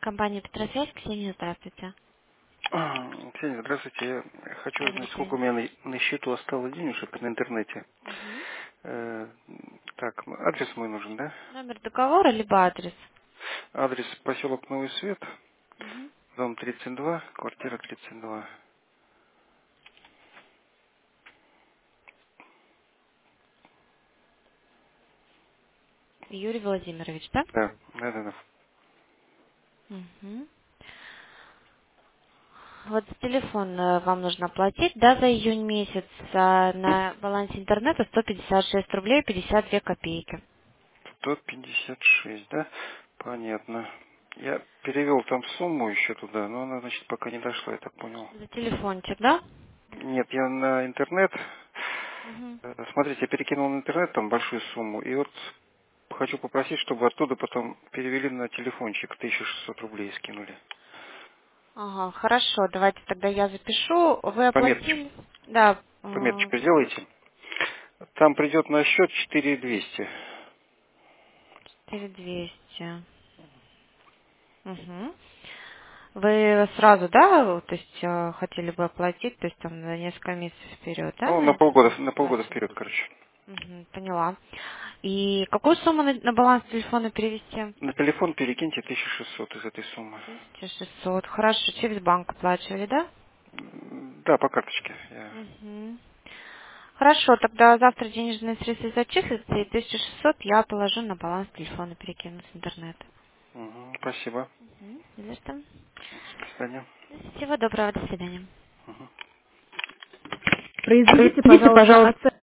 Компания «Петросвязь», Ксения, здравствуйте. Ксения, здравствуйте. Я хочу Добрый узнать, сколько день. у меня на счету осталось денежек на интернете. Мгм. Э, Так, адрес мой нужен, да? Номер договора либо адрес? Адрес поселок Новый Свет, Мгм. дом 32, квартира 32. Юрий Владимирович, да? Да, да, да, да. Мгм. Вот за телефон вам нужно оплатить, да, за июнь месяц, на балансе интернета 156 рублей 52 копейки. 156, да? Понятно. Я перевел там сумму еще туда, но она, значит, пока не дошла, я так понял. За телефончик, да? Нет, я на интернет. Мгм. Смотрите, я перекинул на интернет там большую сумму, и вот хочу попросить, чтобы оттуда потом перевели на телефончик, 1600 рублей скинули. Ага, хорошо, давайте тогда я запишу. Вы Пометочку, оплатили? Да, пометочку сделайте. Там придет на счет 4200. 4200. Угу. Вы сразу, да, то есть хотели бы оплатить, то есть там на несколько месяцев вперед, да, Ну, на на полгода оплачивать? вперед, короче. Угу, поняла. И какую сумму на баланс телефона перевести? На телефон перекиньте 1600 из этой суммы. 1600. Хорошо, через банк оплачивали, да? Да, по карточке. Угу. Хорошо, тогда завтра денежные средства зачислятся, и 1600 я положу на баланс телефона, перекину с интернета. Мгм, спасибо. Угу. Не за что. До свидания. Всего доброго, до свидания. Мгм. Произведите, Произведите, пожалуйста, пожалуйста, оценку.